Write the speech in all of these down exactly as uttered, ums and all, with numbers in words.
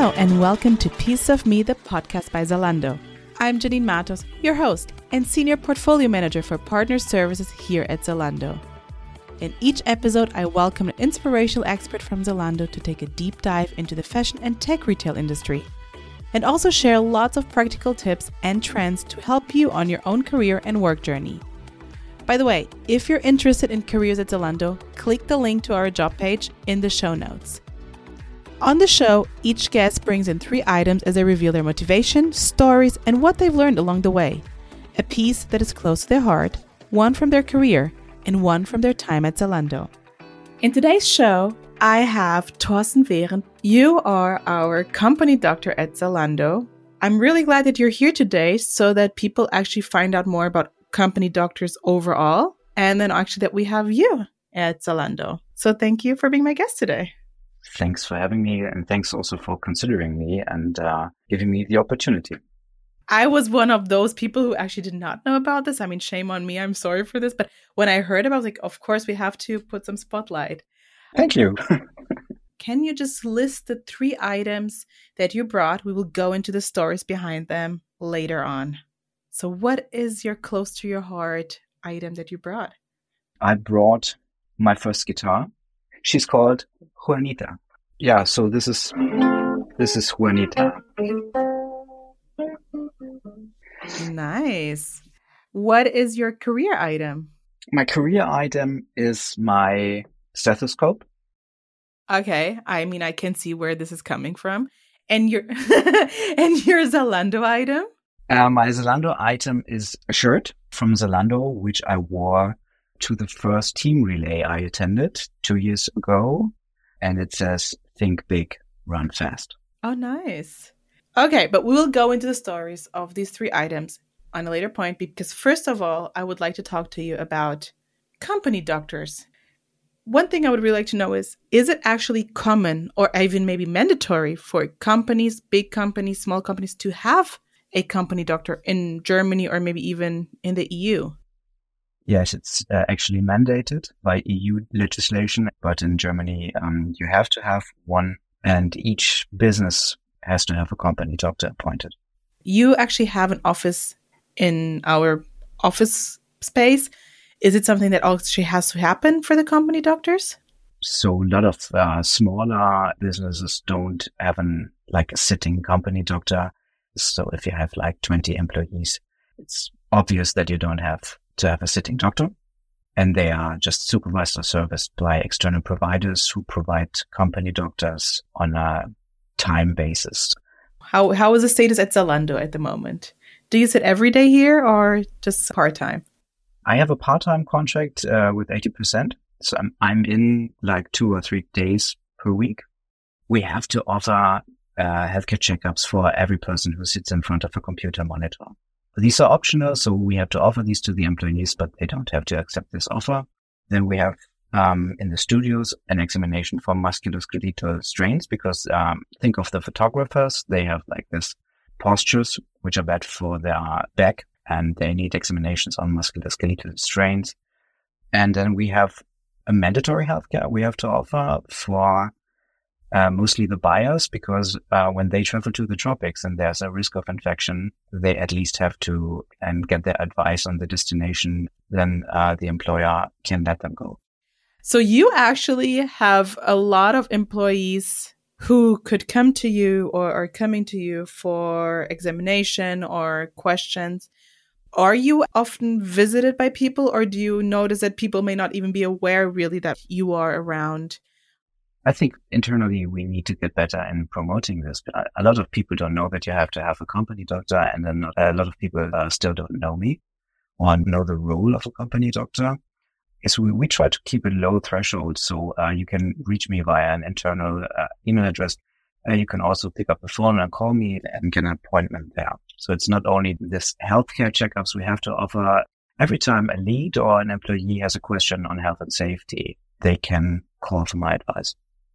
Hello and welcome to Piece of Me, the podcast by Zalando. I'm Janine Matos, your host and Senior Portfolio Manager for Partner Services here at Zalando. In each episode, I welcome an inspirational expert from Zalando to take a deep dive into the fashion and tech retail industry, and also share lots of practical tips and trends to help you on your own career and work journey. By the way, if you're interested in careers at Zalando, click the link to our job page in the show notes. On the show, each guest brings in three items as they reveal their motivation, stories, and what they've learned along the way. A piece that is close to their heart, one from their career, and one from their time at Zalando. In today's show, I have Thorsten Behrendt. You are our company doctor at Zalando. I'm really glad that you're here today so that people actually find out more about company doctors overall, and then actually that we have you at Zalando. So thank you for being my guest today. Thanks for having me, and thanks also for considering me and uh, giving me the opportunity. I was one of those people who actually did not know about this. I mean, shame on me. I'm sorry for this. But when I heard about it, I was like, of course, we have to put some spotlight. Thank you. Can you just list the three items that you brought? We will go into the stories behind them later on. So what is your close to your heart item that you brought? I brought my first guitar. She's called Juanita. Yeah, so this is this is Juanita. Nice. What is your career item? My career item is my stethoscope. Okay, I mean I can see where this is coming from. And your and your Zalando item? Uh, my Zalando item is a shirt from Zalando, which I wore to the first team relay I attended two years ago. And it says, think big, run fast. Oh, nice. Okay, but we will go into the stories of these three items on a later point, because first of all, I would like to talk to you about company doctors. One thing I would really like to know is, is it actually common or even maybe mandatory for companies, big companies, small companies to have a company doctor in Germany or maybe even in the E U? Yes, it's uh, actually mandated by E U legislation, but in Germany, um, you have to have one, and each business has to have a company doctor appointed. You actually have an office in our office space. Is it something that actually has to happen for the company doctors? So a lot of uh, smaller businesses don't have an like a sitting company doctor. So if you have like twenty employees, it's obvious that you don't have to have a sitting doctor, and they are just supervised or serviced by external providers who provide company doctors on a time basis. How how is the status at Zalando at the moment? Do you sit every day here or just part-time? I have a part-time contract uh, with eighty percent. So I'm, I'm in like two or three days per week. We have to offer uh, healthcare checkups for every person who sits in front of a computer monitor. These are optional, so we have to offer these to the employees, but they don't have to accept this offer. Then we have um, in the studios an examination for musculoskeletal strains, because um, think of the photographers. They have like this postures which are bad for their back, and they need examinations on musculoskeletal strains. And then we have a mandatory healthcare we have to offer for Uh, mostly the buyers, because uh, when they travel to the tropics and there's a risk of infection, they at least have to and get their advice on the destination. Then uh, the employer can let them go. So you actually have a lot of employees who could come to you or are coming to you for examination or questions. Are you often visited by people, or do you notice that people may not even be aware really that you are around? I think internally we need to get better in promoting this. A lot of people don't know that you have to have a company doctor, and then a lot of people uh, still don't know me or know the role of a company doctor. So we, we try to keep a low threshold, so uh, you can reach me via an internal uh, email address. Uh, you can also pick up the phone and call me and get an appointment there. So it's not only this healthcare checkups we have to offer. Every time a lead or an employee has a question on health and safety, they can call for my advice.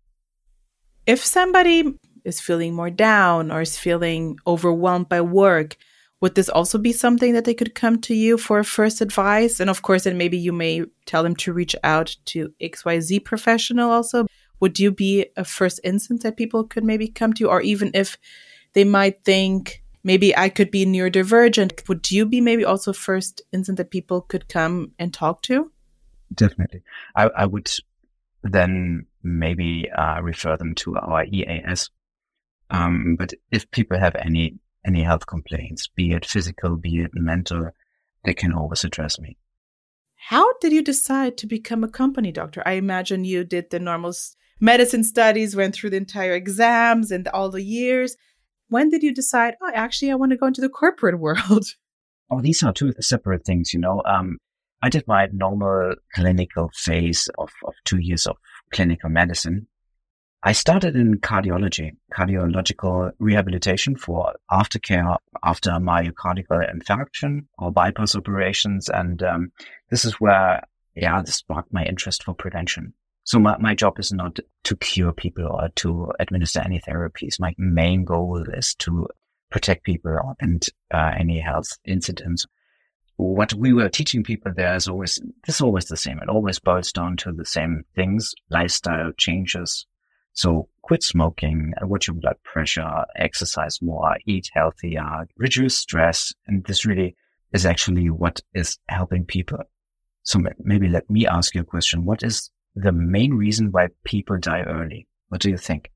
If somebody is feeling more down or is feeling overwhelmed by work, would this also be something that they could come to you for first advice? And of course, then maybe you may tell them to reach out to X Y Z professional also. would you be a first instance that people could maybe come to? Or even if they might think, maybe I could be neurodivergent, would you be maybe also first instance that people could come and talk to? Definitely. I, I would then maybe uh, refer them to our E A S. Um, but if people have any any health complaints, be it physical, be it mental, they can always address me. How did you decide to become a company doctor? I imagine you did the normal medicine studies, went through the entire exams and all the years. When did you decide, oh, actually, I want to go into the corporate world? Oh, these are two separate things, you know. Um, I did my normal clinical phase of, of two years of clinical medicine. I started in cardiology, cardiological rehabilitation for aftercare after myocardial infarction or bypass operations. And um, this is where, yeah, this sparked my interest for prevention. So my, my job is not to cure people or to administer any therapies. My main goal is to protect people and uh, any health incidents. What we were teaching people there is always, this is always the same. It always boils down to the same things, lifestyle changes. So quit smoking, watch your blood pressure, exercise more, eat healthier, reduce stress. And this really is actually what is helping people. So maybe let me ask you a question. What is the main reason why people die early? What do you think?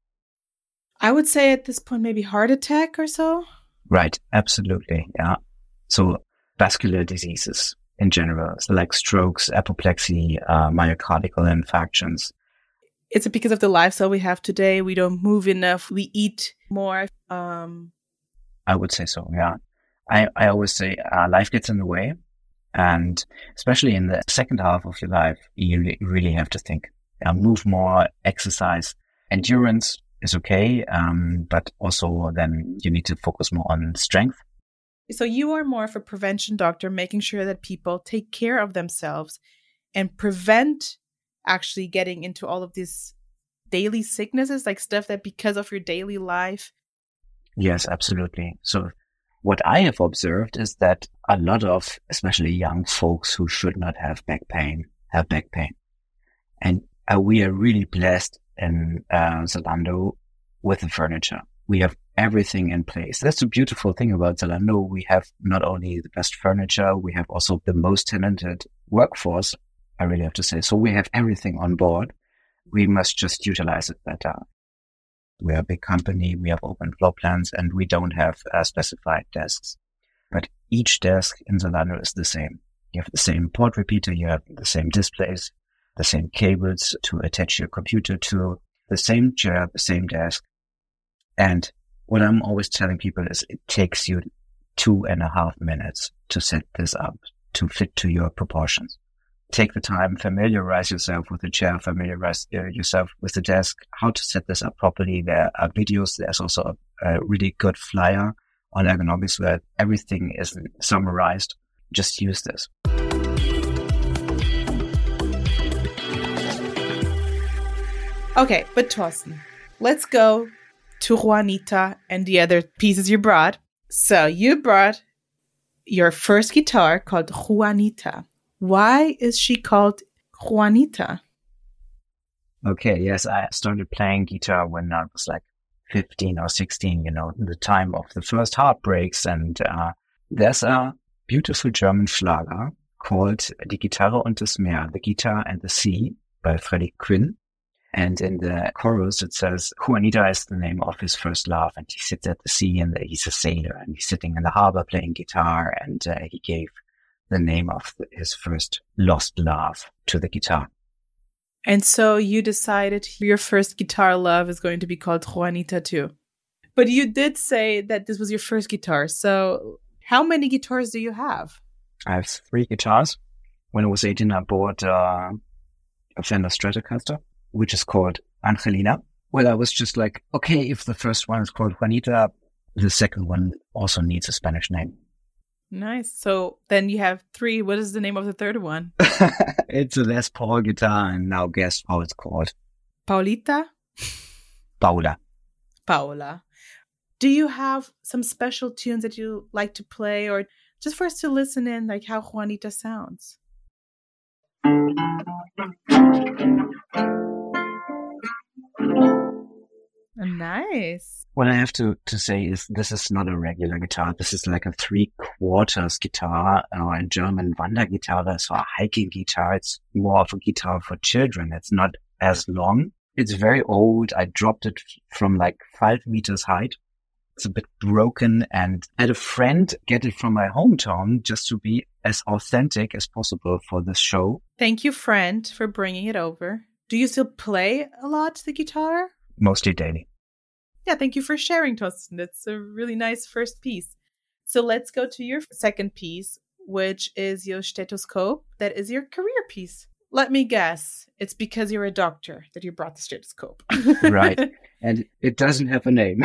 I would say at this point, maybe heart attack or so. Right. Absolutely. Yeah. So vascular diseases in general, so like strokes, apoplexy, uh, myocardial infarctions. Is it because of the lifestyle we have today? We don't move enough. We eat more. Um, I would say so. Yeah. I, I always say uh, life gets in the way. And especially in the second half of your life, you really have to think, uh, move more, exercise. Endurance is okay. Um, but also then you need to focus more on strength. So you are more of a prevention doctor, making sure that people take care of themselves and prevent actually getting into all of these daily sicknesses, like stuff that because of your daily life. Yes, absolutely. So what I have observed is that a lot of, especially young folks who should not have back pain, have back pain. And uh, we are really blessed in uh, Zalando with the furniture. We have everything in place. That's the beautiful thing about Zalando. We have not only the best furniture, we have also the most talented workforce, I really have to say. So we have everything on board. We must just utilize it better. We are a big company. We have open floor plans and we don't have uh, specified desks. But each desk in Zalando is the same. You have the same port repeater. You have the same displays, the same cables to attach your computer to, the same chair, the same desk. And what I'm always telling people is it takes you two and a half minutes to set this up to fit to your proportions. Take the time, familiarize yourself with the chair, familiarize uh, yourself with the desk, how to set this up properly. There are videos. There's also a, a really good flyer on ergonomics where everything is summarized. Just use this. Okay, but Thorsten, let's go to Juanita and the other pieces you brought. So you brought your first guitar called Juanita. Why is she called Juanita? Okay, yes, I started playing guitar when I was like fifteen or sixteen, you know, the time of the first heartbreaks. And uh, there's a beautiful German Schlager called Die Gitarre und das Meer, The Guitar and the Sea by Freddie Quinn. And in the chorus, it says, Juanita is the name of his first love. And he sits at the sea and he's a sailor and he's sitting in the harbor playing guitar. And uh, he gave the name of his first lost love to the guitar. And so you decided your first guitar love is going to be called Juanita too. But you did say that this was your first guitar. So how many guitars do you have? I have three guitars. When I was eighteen, I bought uh, a Fender Stratocaster, which is called Angelina. Well, I was just like, okay, if the first one is called Juanita, the second one also needs a Spanish name. Nice. So then you have three. What is the name of the third one? It's a Les Paul guitar, and now guess how it's called. Paulita? Paula. Paula. Do you have some special tunes that you like to play, or just for us to listen in, like how Juanita sounds? nice. What I have to, to say is this is not a regular guitar. This is like a three quarters guitar, or in German Wandergitarre, so a hiking guitar. It's more of a guitar for children. It's not as long. It's very old. I dropped it from like five meters height. It's a bit broken, and I had a friend get it from my hometown just to be as authentic as possible for this show. Thank you, friend, for bringing it over. Do you still play a lot the guitar? Mostly daily. Yeah, thank you for sharing, Thorsten. That's a really nice first piece. So let's go to your second piece, which is your stethoscope. That is your career piece. Let me guess. It's because you're a doctor that you brought the stethoscope. Right. And it doesn't have a name.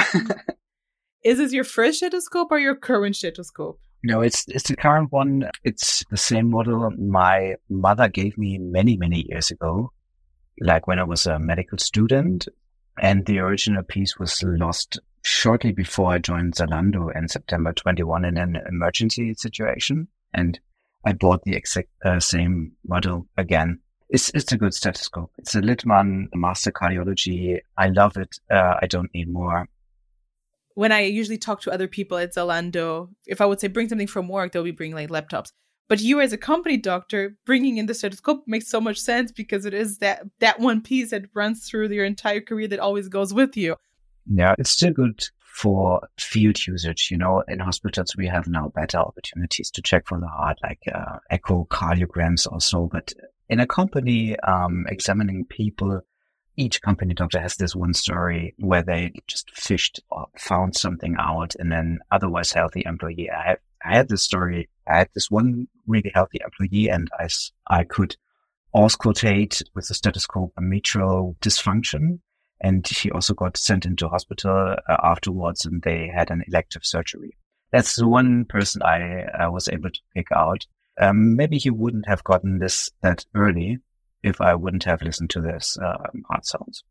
Is this your first stethoscope or your current stethoscope? No, it's it's the current one. It's the same model my mother gave me many, many years ago, like when I was a medical student. And the original piece was lost shortly before I joined Zalando in September twenty-one in an emergency situation. And I bought the exact uh, same model again. It's it's a good stethoscope. It's a Littmann Master Cardiology. I love it. Uh, I don't need more. When I usually talk to other people at Zalando, if I would say bring something from work, they'll be bringing like laptops. But you as a company doctor, bringing in the stethoscope makes so much sense because it is that, that one piece that runs through your entire career that always goes with you. Yeah, it's still good for field usage. You know, in hospitals, we have now better opportunities to check for the heart, like uh, echocardiograms or so. But in a company um, examining people, each company doctor has this one story where they just fished or found something out in an otherwise healthy employee. I, I had this story. I had this one really healthy employee, and I, I could auscultate with the stethoscope a mitral dysfunction. And he also got sent into hospital uh, afterwards, and they had an elective surgery. That's the one person I uh, was able to pick out. Um, maybe he wouldn't have gotten this that early if I wouldn't have listened to this uh, heart sounds.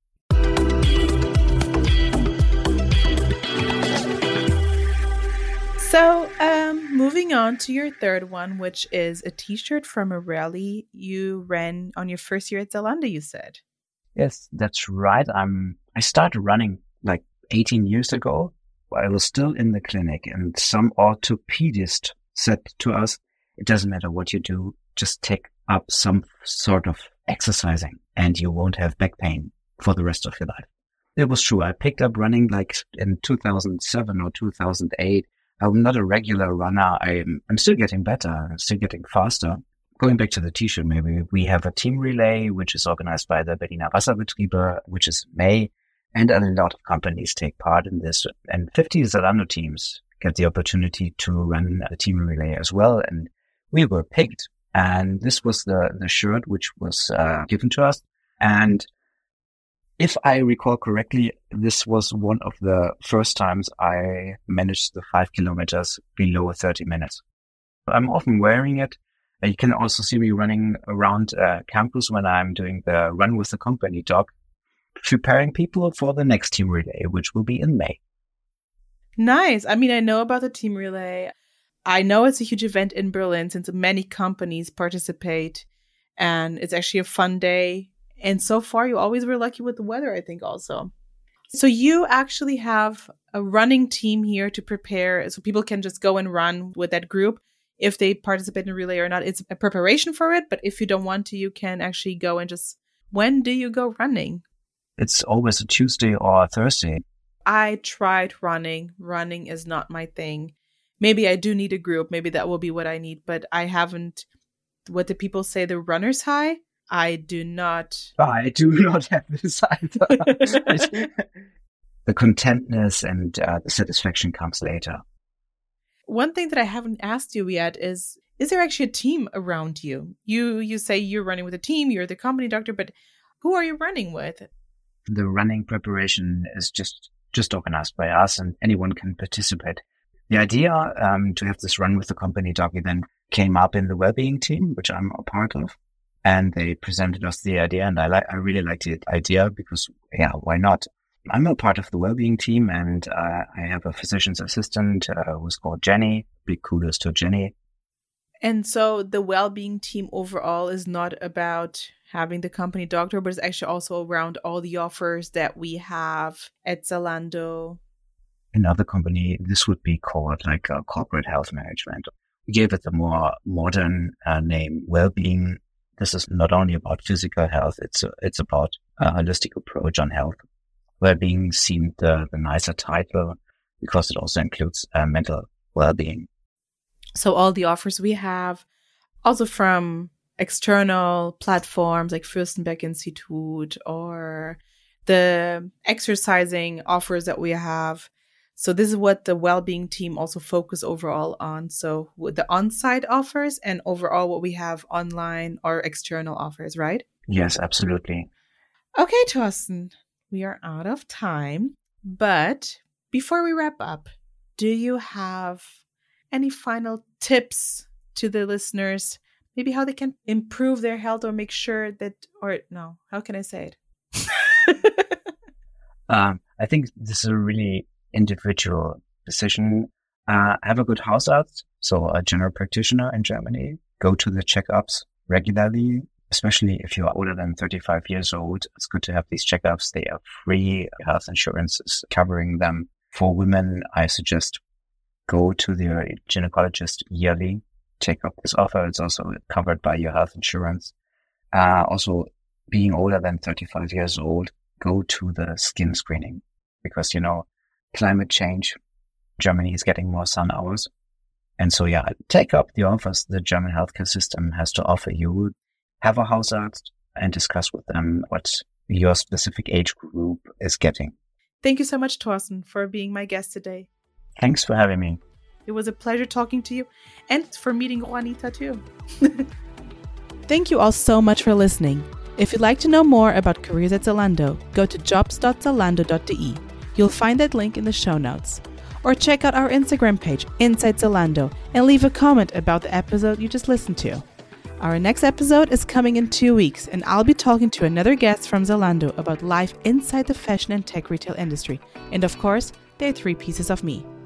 So, um, moving on to your third one, which is a t-shirt from a rally you ran on your first year at Zalando, you said. Yes, that's right. I'm, I started running like eighteen years ago. I was still in the clinic, and some orthopedist said to us, it doesn't matter what you do, just take up some sort of exercising and you won't have back pain for the rest of your life. It was true. I picked up running like in two thousand seven or two thousand eight. I'm not a regular runner. I'm, I'm still getting better. I'm still getting faster. Going back to the t-shirt, maybe we have a team relay, which is organized by the Berliner Wasserbetriebe, which is in May, and a lot of companies take part in this. And fifty Zalando teams get the opportunity to run a team relay as well. And we were picked. And this was the, the shirt which was uh, given to us. And if I recall correctly, this was one of the first times I managed the five kilometers below thirty minutes. I'm often wearing it. You can also see me running around uh, campus when I'm doing the Run with the Company talk, preparing people for the next team relay, which will be in May. Nice. I mean, I know about the team relay. I know it's a huge event in Berlin since many companies participate, and it's actually a fun day. And so far, you always were lucky with the weather, I think, also. So you actually have a running team here to prepare, so people can just go and run with that group if they participate in a relay or not. It's a preparation for it, but if you don't want to, you can actually go and just... When do you go running? It's always a Tuesday or a Thursday. I tried running. Running is not my thing. Maybe I do need a group. Maybe that will be what I need, but I haven't... What do people say? The runner's high? I do not. I do not have this either. The contentness and uh, the satisfaction comes later. One thing that I haven't asked you yet is, is there actually a team around you? You you say you're running with a team, you're the company doctor, but who are you running with? The running preparation is just, just organized by us, and anyone can participate. The idea um, to have this Run with the Company talk then came up in the well-being team, which I'm a part of. And they presented us the idea, and I like, I really liked the idea because, yeah, why not? I'm a part of the well-being team, and uh, I have a physician's assistant uh, who's called Jenny. Big kudos to Jenny. And so the well-being team overall is not about having the company doctor, but it's actually also around all the offers that we have at Zalando. Another company, this would be called like uh, corporate health management. We gave it a more modern uh, name, well-being. This is not only about physical health, it's uh, it's about a holistic approach on health. Well-being seemed uh, the nicer title because it also includes uh, mental well-being. So all the offers we have, also from external platforms like Fürstenberg Institute or the exercising offers that we have. So this is what the well-being team also focus overall on. So with the on-site offers and overall what we have online or external offers, right? Yes, absolutely. Okay, Thorsten, we are out of time. But before we wrap up, do you have any final tips to the listeners? Maybe how they can improve their health or make sure that, or no, how can I say it? um, I think this is a really individual decision. Uh, have a good hausarzt, so a general practitioner in Germany. Go to the checkups regularly, especially if you're older than thirty-five years old. It's good to have these checkups. They are free. Health insurance is covering them. For women, I suggest go to the gynecologist yearly. Take up this offer. It's also covered by your health insurance. Uh, also, being older than thirty-five years old, go to the skin screening because, you know, climate change, Germany is getting more sun hours. And so, yeah, take up the offers the German healthcare system has to offer you. Have a hausarzt and discuss with them what your specific age group is getting. Thank you so much, Thorsten, for being my guest today. Thanks for having me. It was a pleasure talking to you and for meeting Juanita too. Thank you all so much for listening. If you'd like to know more about careers at Zalando, go to jobs dot zalando dot de. You'll find that link in the show notes. Or check out our Instagram page, Inside Zalando, and leave a comment about the episode you just listened to. Our next episode is coming in two weeks, and I'll be talking to another guest from Zalando about life inside the fashion and tech retail industry. And of course, there are three pieces of me.